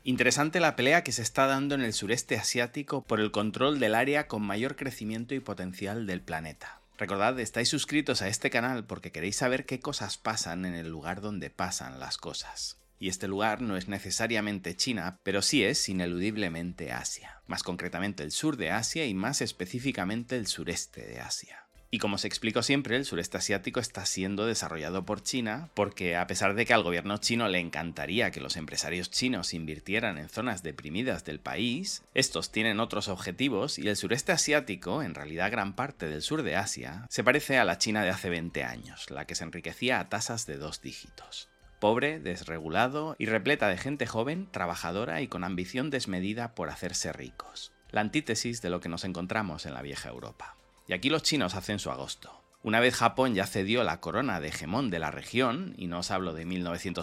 Interesante la pelea que se está dando en el sureste asiático por el control del área con mayor crecimiento y potencial del planeta. Recordad, estáis suscritos a este canal porque queréis saber qué cosas pasan en el lugar donde pasan las cosas. Y este lugar no es necesariamente China, pero sí es ineludiblemente Asia. Más concretamente el sur de Asia y más específicamente el sureste de Asia. Y como os explico siempre, el sureste asiático está siendo desarrollado por China porque, a pesar de que al gobierno chino le encantaría que los empresarios chinos invirtieran en zonas deprimidas del país, estos tienen otros objetivos y el sureste asiático, en realidad gran parte del sur de Asia, se parece a la China de hace 20 años, la que se enriquecía a tasas de 2 dígitos. Pobre, desregulado y repleta de gente joven, trabajadora y con ambición desmedida por hacerse ricos. La antítesis de lo que nos encontramos en la vieja Europa. Y aquí los chinos hacen su agosto. Una vez Japón ya cedió la corona de hegemón de la región, y no os hablo de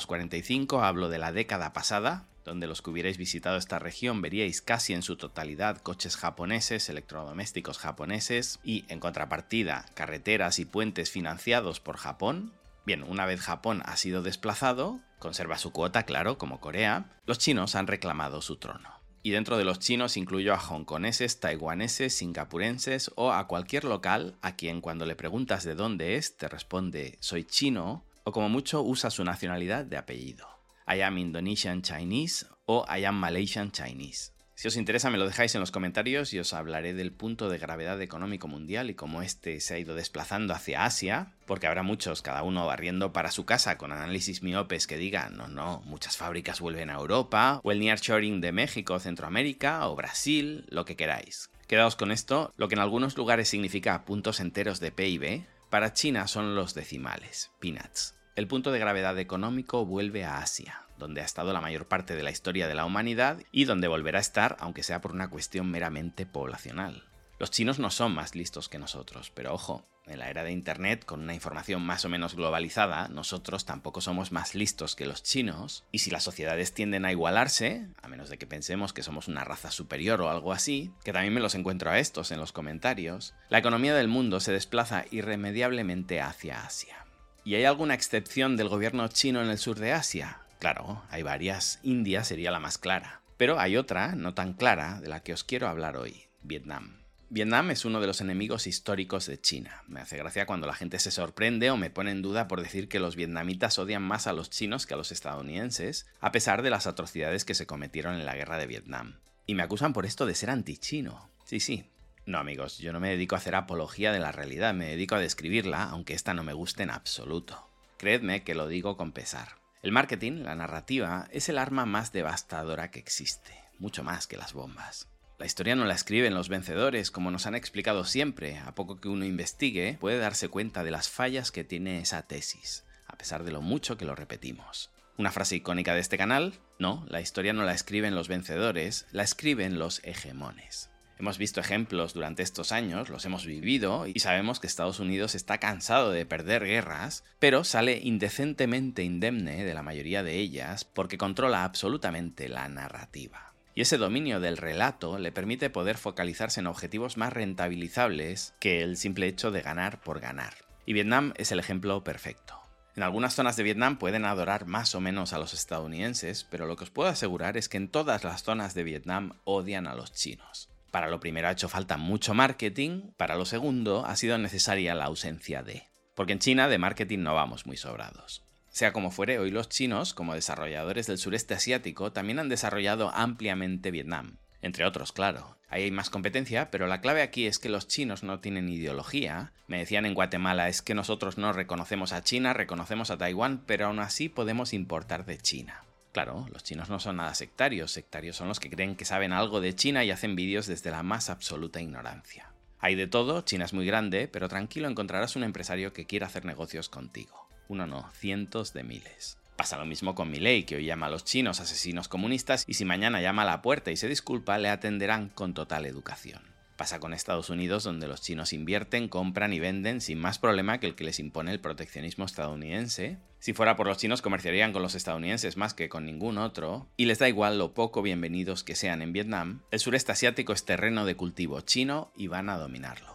1945, hablo de la década pasada, donde los que hubierais visitado esta región veríais casi en su totalidad coches japoneses, electrodomésticos japoneses y, en contrapartida, carreteras y puentes financiados por Japón. Bien, una vez Japón ha sido desplazado, conserva su cuota, claro, como Corea, los chinos han reclamado su trono. Y dentro de los chinos incluyo a hongkoneses, taiwaneses, singapurenses o a cualquier local a quien cuando le preguntas de dónde es te responde soy chino o como mucho usa su nacionalidad de apellido. I am Indonesian Chinese o I am Malaysian Chinese. Si os interesa me lo dejáis en los comentarios y os hablaré del punto de gravedad económico mundial y cómo este se ha ido desplazando hacia Asia, porque habrá muchos, cada uno barriendo para su casa con análisis miopes que digan no, muchas fábricas vuelven a Europa, o el nearshoring de México, Centroamérica o Brasil, lo que queráis. Quedaos con esto, lo que en algunos lugares significa puntos enteros de PIB, para China son los decimales, peanuts. El punto de gravedad económico vuelve a Asia, donde ha estado la mayor parte de la historia de la humanidad y donde volverá a estar, aunque sea por una cuestión meramente poblacional. Los chinos no son más listos que nosotros, pero ojo, en la era de Internet, con una información más o menos globalizada, nosotros tampoco somos más listos que los chinos, y si las sociedades tienden a igualarse, a menos de que pensemos que somos una raza superior o algo así, que también me los encuentro a estos en los comentarios, la economía del mundo se desplaza irremediablemente hacia Asia. ¿Y hay alguna excepción del gobierno chino en el sur de Asia? Claro, hay varias. India sería la más clara. Pero hay otra, no tan clara, de la que os quiero hablar hoy, Vietnam. Vietnam es uno de los enemigos históricos de China. Me hace gracia cuando la gente se sorprende o me pone en duda por decir que los vietnamitas odian más a los chinos que a los estadounidenses, a pesar de las atrocidades que se cometieron en la guerra de Vietnam. Y me acusan por esto de ser antichino. Sí. No amigos, yo no me dedico a hacer apología de la realidad, me dedico a describirla, aunque esta no me guste en absoluto. Creedme que lo digo con pesar. El marketing, la narrativa, es el arma más devastadora que existe, mucho más que las bombas. La historia no la escriben los vencedores, como nos han explicado siempre. A poco que uno investigue, puede darse cuenta de las fallas que tiene esa tesis, a pesar de lo mucho que lo repetimos. Una frase icónica de este canal: no, la historia no la escriben los vencedores, la escriben los hegemones. Hemos visto ejemplos durante estos años, los hemos vivido y sabemos que Estados Unidos está cansado de perder guerras, pero sale indecentemente indemne de la mayoría de ellas porque controla absolutamente la narrativa. Y ese dominio del relato le permite poder focalizarse en objetivos más rentabilizables que el simple hecho de ganar por ganar. Y Vietnam es el ejemplo perfecto. En algunas zonas de Vietnam pueden adorar más o menos a los estadounidenses, pero lo que os puedo asegurar es que en todas las zonas de Vietnam odian a los chinos. Para lo primero ha hecho falta mucho marketing, para lo segundo ha sido necesaria la ausencia de. Porque en China de marketing no vamos muy sobrados. Sea como fuere, hoy los chinos, como desarrolladores del sureste asiático, también han desarrollado ampliamente Vietnam. Entre otros, claro. Ahí hay más competencia, pero la clave aquí es que los chinos no tienen ideología. Me decían en Guatemala, es que nosotros no reconocemos a China, reconocemos a Taiwán, pero aún así podemos importar de China. Claro, los chinos no son nada sectarios son los que creen que saben algo de China y hacen vídeos desde la más absoluta ignorancia. Hay de todo, China es muy grande, pero tranquilo encontrarás un empresario que quiera hacer negocios contigo. Uno no, cientos de miles. Pasa lo mismo con Milei, que hoy llama a los chinos asesinos comunistas y si mañana llama a la puerta y se disculpa, le atenderán con total educación. Pasa con Estados Unidos, donde los chinos invierten, compran y venden sin más problema que el que les impone el proteccionismo estadounidense. Si fuera por los chinos, comerciarían con los estadounidenses más que con ningún otro, y les da igual lo poco bienvenidos que sean en Vietnam. El sureste asiático es terreno de cultivo chino y van a dominarlo.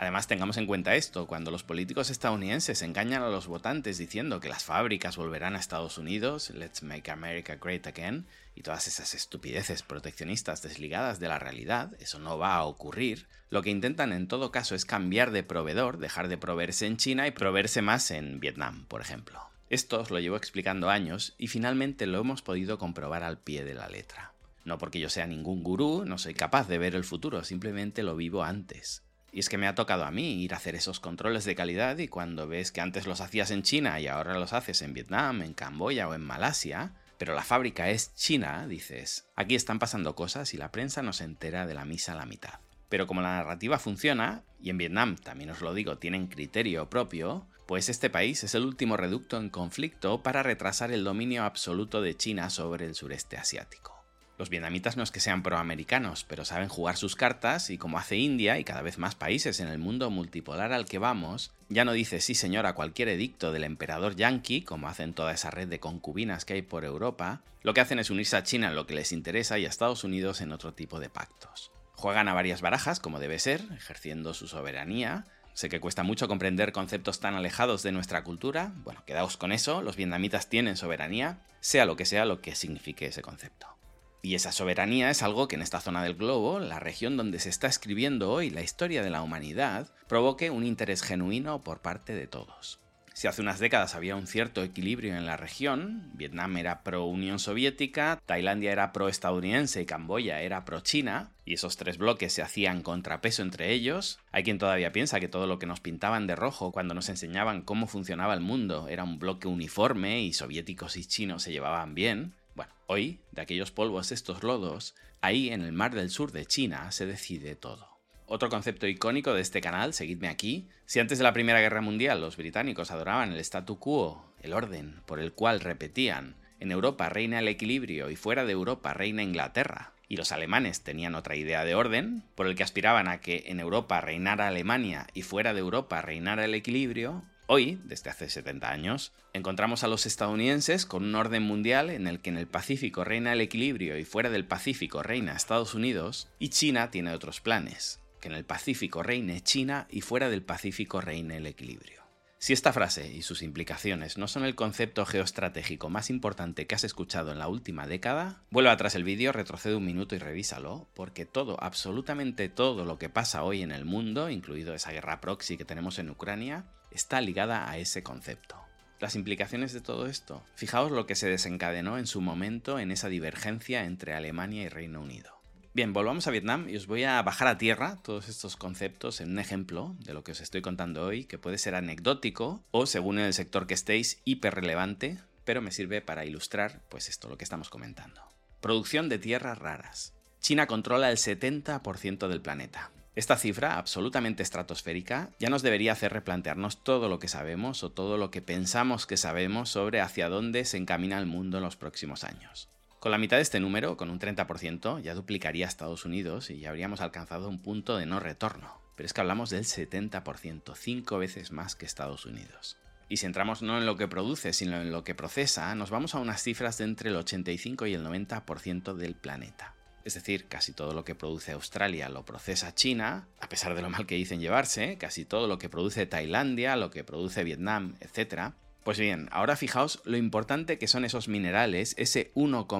Además, tengamos en cuenta esto, cuando los políticos estadounidenses engañan a los votantes diciendo que las fábricas volverán a Estados Unidos, Let's Make America Great Again, y todas esas estupideces proteccionistas desligadas de la realidad, eso no va a ocurrir. Lo que intentan en todo caso es cambiar de proveedor, dejar de proveerse en China y proveerse más en Vietnam, por ejemplo. Esto os lo llevo explicando años y finalmente lo hemos podido comprobar al pie de la letra. No porque yo sea ningún gurú, no soy capaz de ver el futuro, simplemente lo vivo antes. Y es que me ha tocado a mí ir a hacer esos controles de calidad y cuando ves que antes los hacías en China y ahora los haces en Vietnam, en Camboya o en Malasia, pero la fábrica es china, dices, aquí están pasando cosas y la prensa no se entera de la misa a la mitad. Pero como la narrativa funciona, y en Vietnam, también os lo digo, tienen criterio propio, pues este país es el último reducto en conflicto para retrasar el dominio absoluto de China sobre el sureste asiático. Los vietnamitas no es que sean proamericanos, pero saben jugar sus cartas y como hace India y cada vez más países en el mundo multipolar al que vamos, ya no dice sí señor a cualquier edicto del emperador yanqui, como hacen toda esa red de concubinas que hay por Europa, lo que hacen es unirse a China en lo que les interesa y a Estados Unidos en otro tipo de pactos. Juegan a varias barajas, como debe ser, ejerciendo su soberanía. Sé que cuesta mucho comprender conceptos tan alejados de nuestra cultura. Bueno, quedaos con eso, los vietnamitas tienen soberanía, sea lo que signifique ese concepto. Y esa soberanía es algo que en esta zona del globo, la región donde se está escribiendo hoy la historia de la humanidad, provoque un interés genuino por parte de todos. Si hace unas décadas había un cierto equilibrio en la región, Vietnam era pro-Unión Soviética, Tailandia era pro-estadounidense y Camboya era pro-China, y esos tres bloques se hacían contrapeso entre ellos, hay quien todavía piensa que todo lo que nos pintaban de rojo cuando nos enseñaban cómo funcionaba el mundo era un bloque uniforme y soviéticos y chinos se llevaban bien. Bueno, hoy, de aquellos polvos estos lodos, ahí en el mar del sur de China se decide todo. Otro concepto icónico de este canal, seguidme aquí, si antes de la Primera Guerra Mundial los británicos adoraban el statu quo, el orden por el cual repetían en Europa reina el equilibrio y fuera de Europa reina Inglaterra, y los alemanes tenían otra idea de orden, por el que aspiraban a que en Europa reinara Alemania y fuera de Europa reinara el equilibrio, hoy, desde hace 70 años, encontramos a los estadounidenses con un orden mundial en el que en el Pacífico reina el equilibrio y fuera del Pacífico reina Estados Unidos, y China tiene otros planes, que en el Pacífico reine China y fuera del Pacífico reine el equilibrio. Si esta frase y sus implicaciones no son el concepto geoestratégico más importante que has escuchado en la última década, vuelve atrás el vídeo, retrocede un minuto y revísalo, porque todo, absolutamente todo lo que pasa hoy en el mundo, incluido esa guerra proxy que tenemos en Ucrania, está ligada a ese concepto. Las implicaciones de todo esto, fijaos lo que se desencadenó en su momento en esa divergencia entre Alemania y Reino Unido. Bien, volvamos a Vietnam y os voy a bajar a tierra todos estos conceptos en un ejemplo de lo que os estoy contando hoy, que puede ser anecdótico o, según en el sector que estéis, hiperrelevante, pero me sirve para ilustrar, pues esto, lo que estamos comentando. Producción de tierras raras. China controla el 70% del planeta. Esta cifra, absolutamente estratosférica, ya nos debería hacer replantearnos todo lo que sabemos o todo lo que pensamos que sabemos sobre hacia dónde se encamina el mundo en los próximos años. Con la mitad de este número, con un 30%, ya duplicaría a Estados Unidos y ya habríamos alcanzado un punto de no retorno. Pero es que hablamos del 70%, 5 veces más que Estados Unidos. Y si entramos no en lo que produce, sino en lo que procesa, nos vamos a unas cifras de entre el 85 y el 90% del planeta. Es decir, casi todo lo que produce Australia lo procesa China, a pesar de lo mal que dicen llevarse, casi todo lo que produce Tailandia, lo que produce Vietnam, etc. Pues bien, ahora fijaos lo importante que son esos minerales, ese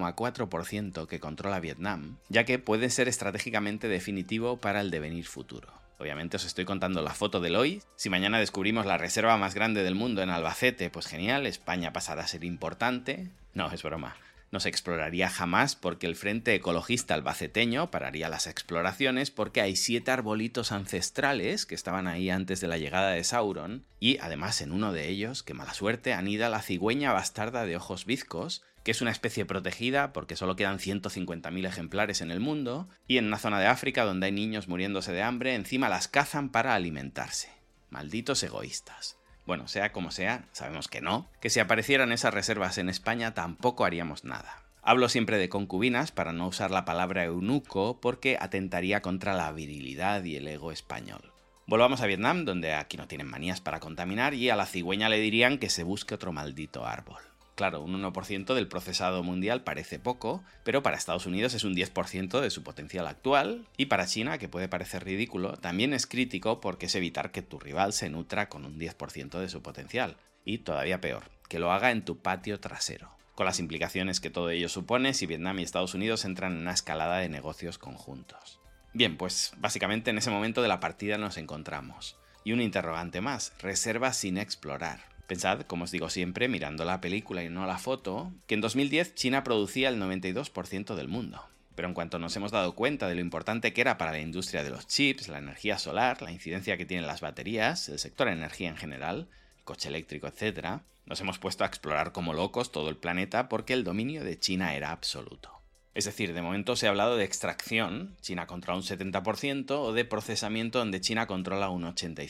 1,4% que controla Vietnam, ya que puede ser estratégicamente definitivo para el devenir futuro. Obviamente os estoy contando la foto del hoy. Si mañana descubrimos la reserva más grande del mundo en Albacete, pues genial, España pasará a ser importante. No, es broma. No se exploraría jamás porque el Frente Ecologista Albaceteño pararía las exploraciones porque hay 7 arbolitos ancestrales que estaban ahí antes de la llegada de Sauron y además en uno de ellos, qué mala suerte, anida la cigüeña bastarda de ojos bizcos, que es una especie protegida porque solo quedan 150.000 ejemplares en el mundo y en una zona de África donde hay niños muriéndose de hambre, encima las cazan para alimentarse. Malditos egoístas. Bueno, sea como sea, sabemos que no, que si aparecieran esas reservas en España tampoco haríamos nada. Hablo siempre de concubinas para no usar la palabra eunuco porque atentaría contra la virilidad y el ego español. Volvamos a Vietnam, donde aquí no tienen manías para contaminar y a la cigüeña le dirían que se busque otro maldito árbol. Claro, un 1% del procesado mundial parece poco, pero para Estados Unidos es un 10% de su potencial actual, y para China, que puede parecer ridículo, también es crítico porque es evitar que tu rival se nutra con un 10% de su potencial. Y todavía peor, que lo haga en tu patio trasero, con las implicaciones que todo ello supone si Vietnam y Estados Unidos entran en una escalada de negocios conjuntos. Bien, pues básicamente en ese momento de la partida nos encontramos. Y un interrogante más, reservas sin explorar. Pensad, como os digo siempre, mirando la película y no la foto, que en 2010 China producía el 92% del mundo. Pero en cuanto nos hemos dado cuenta de lo importante que era para la industria de los chips, la energía solar, la incidencia que tienen las baterías, el sector de energía en general, el coche eléctrico, etc., nos hemos puesto a explorar como locos todo el planeta porque el dominio de China era absoluto. Es decir, de momento se ha hablado de extracción, China controla un 70%, o de procesamiento, donde China controla un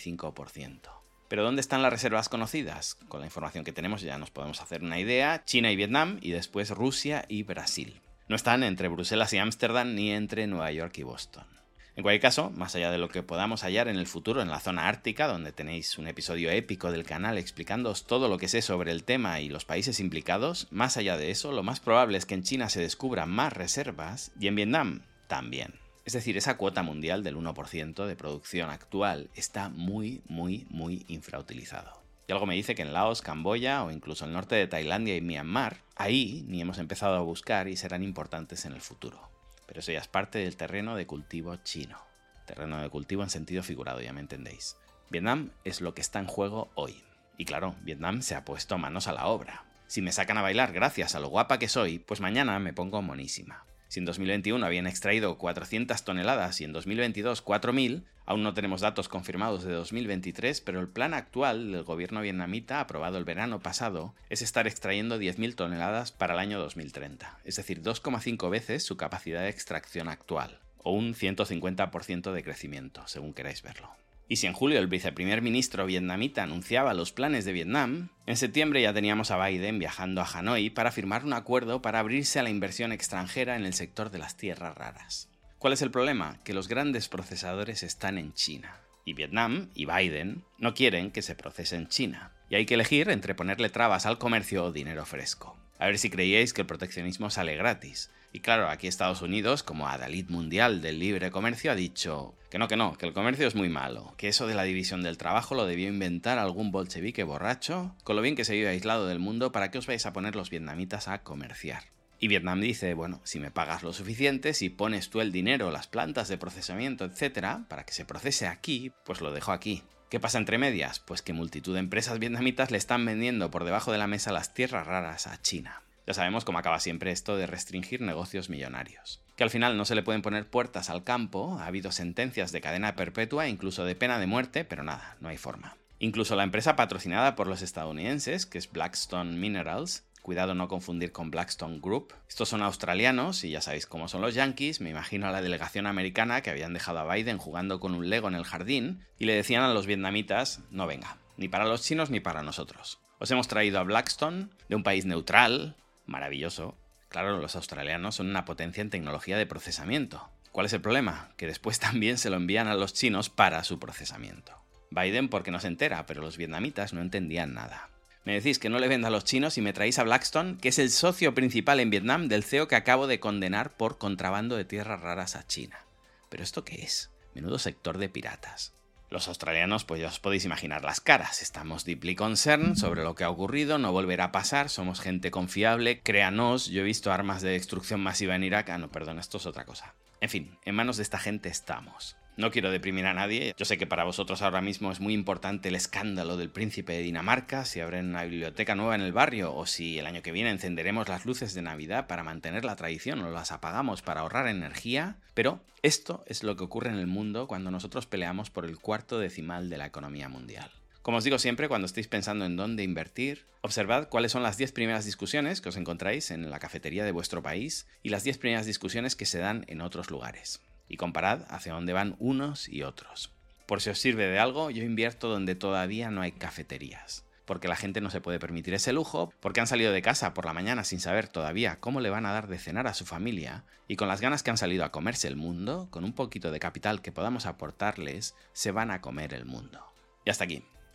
85%. ¿Pero dónde están las reservas conocidas? Con la información que tenemos ya nos podemos hacer una idea. China y Vietnam, y después Rusia y Brasil. No están entre Bruselas y Ámsterdam ni entre Nueva York y Boston. En cualquier caso, más allá de lo que podamos hallar en el futuro en la zona ártica, donde tenéis un episodio épico del canal explicándoos todo lo que sé sobre el tema y los países implicados, más allá de eso, lo más probable es que en China se descubran más reservas y en Vietnam también. Es decir, esa cuota mundial del 1% de producción actual está muy infrautilizado. Y algo me dice que en Laos, Camboya o incluso el norte de Tailandia y Myanmar, ahí ni hemos empezado a buscar y serán importantes en el futuro. Pero eso ya es parte del terreno de cultivo chino. Terreno de cultivo en sentido figurado, ya me entendéis. Vietnam es lo que está en juego hoy. Y claro, Vietnam se ha puesto manos a la obra. Si me sacan a bailar gracias a lo guapa que soy, pues mañana me pongo monísima. Si en 2021 habían extraído 400 toneladas y en 2022 4.000, aún no tenemos datos confirmados de 2023, pero el plan actual del gobierno vietnamita, aprobado el verano pasado, es estar extrayendo 10.000 toneladas para el año 2030, es decir, 2,5 veces su capacidad de extracción actual, o un 150% de crecimiento, según queráis verlo. Y si en julio el viceprimer ministro vietnamita anunciaba los planes de Vietnam, en septiembre ya teníamos a Biden viajando a Hanoi para firmar un acuerdo para abrirse a la inversión extranjera en el sector de las tierras raras. ¿Cuál es el problema? Que los grandes procesadores están en China. Y Vietnam y Biden no quieren que se procese en China. Y hay que elegir entre ponerle trabas al comercio o dinero fresco. A ver si creíais que el proteccionismo sale gratis. Y claro, aquí Estados Unidos, como adalid mundial del libre comercio, ha dicho que no, que el comercio es muy malo, que eso de la división del trabajo lo debió inventar algún bolchevique borracho, con lo bien que se vive aislado del mundo, ¿para qué os vais a poner los vietnamitas a comerciar? Y Vietnam dice, bueno, si me pagas lo suficiente, si pones tú el dinero, las plantas de procesamiento, etcétera, para que se procese aquí, pues lo dejo aquí. ¿Qué pasa entre medias? Pues que multitud de empresas vietnamitas le están vendiendo por debajo de la mesa las tierras raras a China. Ya sabemos cómo acaba siempre esto de restringir negocios millonarios. Que al final no se le pueden poner puertas al campo, ha habido sentencias de cadena perpetua, incluso de pena de muerte, pero nada, no hay forma. Incluso la empresa patrocinada por los estadounidenses, que es Blackstone Minerals, cuidado no confundir con Blackstone Group, estos son australianos y ya sabéis cómo son los yanquis, me imagino a la delegación americana que habían dejado a Biden jugando con un Lego en el jardín y le decían a los vietnamitas, no venga, ni para los chinos ni para nosotros. Os hemos traído a Blackstone, de un país neutral, maravilloso. Claro, los australianos son una potencia en tecnología de procesamiento. ¿Cuál es el problema? Que después también se lo envían a los chinos para su procesamiento. Biden porque no se entera, pero los vietnamitas no entendían nada. Me decís que no le venda a los chinos y me traéis a Blackstone, que es el socio principal en Vietnam del CEO que acabo de condenar por contrabando de tierras raras a China. ¿Pero esto qué es? Menudo sector de piratas. Los australianos, pues ya os podéis imaginar las caras. Estamos deeply concerned sobre lo que ha ocurrido, no volverá a pasar, somos gente confiable, créanos, yo he visto armas de destrucción masiva en Irak. Ah, no, perdón, esto es otra cosa. En fin, en manos de esta gente estamos. No quiero deprimir a nadie, yo sé que para vosotros ahora mismo es muy importante el escándalo del príncipe de Dinamarca, si abren una biblioteca nueva en el barrio o si el año que viene encenderemos las luces de Navidad para mantener la tradición o las apagamos para ahorrar energía, pero esto es lo que ocurre en el mundo cuando nosotros peleamos por el cuarto decimal de la economía mundial. Como os digo siempre, cuando estéis pensando en dónde invertir, observad cuáles son las 10 primeras discusiones que os encontráis en la cafetería de vuestro país y las 10 primeras discusiones que se dan en otros lugares. Y comparad hacia dónde van unos y otros. Por si os sirve de algo, yo invierto donde todavía no hay cafeterías. Porque la gente no se puede permitir ese lujo, porque han salido de casa por la mañana sin saber todavía cómo le van a dar de cenar a su familia, y con las ganas que han salido a comerse el mundo, con un poquito de capital que podamos aportarles, se van a comer el mundo. Y hasta aquí.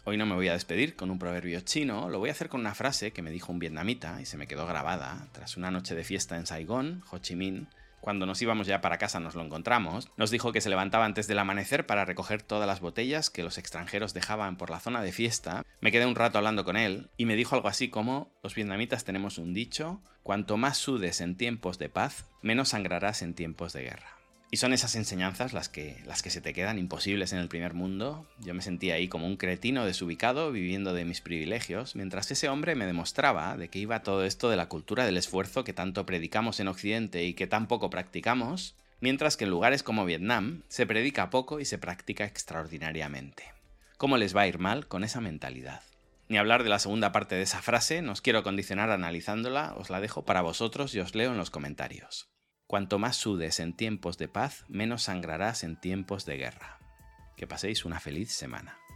Hoy no me voy a despedir con un proverbio chino, lo voy a hacer con una frase que me dijo un vietnamita y se me quedó grabada. Tras una noche de fiesta en Saigón, Ho Chi Minh, cuando nos íbamos ya para casa nos lo encontramos, nos dijo que se levantaba antes del amanecer para recoger todas las botellas que los extranjeros dejaban por la zona de fiesta. Me quedé un rato hablando con él y me dijo algo así como: los vietnamitas tenemos un dicho, cuanto más sudes en tiempos de paz, menos sangrarás en tiempos de guerra. Y son esas enseñanzas las que se te quedan imposibles en el primer mundo. Yo me sentía ahí como un cretino desubicado viviendo de mis privilegios, mientras ese hombre me demostraba de qué iba todo esto de la cultura del esfuerzo que tanto predicamos en Occidente y que tan poco practicamos, mientras que en lugares como Vietnam se predica poco y se practica extraordinariamente. ¿Cómo les va a ir mal con esa mentalidad? Ni hablar de la segunda parte de esa frase, no os quiero condicionar analizándola, os la dejo para vosotros y os leo en los comentarios. Cuanto más sudes en tiempos de paz, menos sangrarás en tiempos de guerra. Que paséis una feliz semana.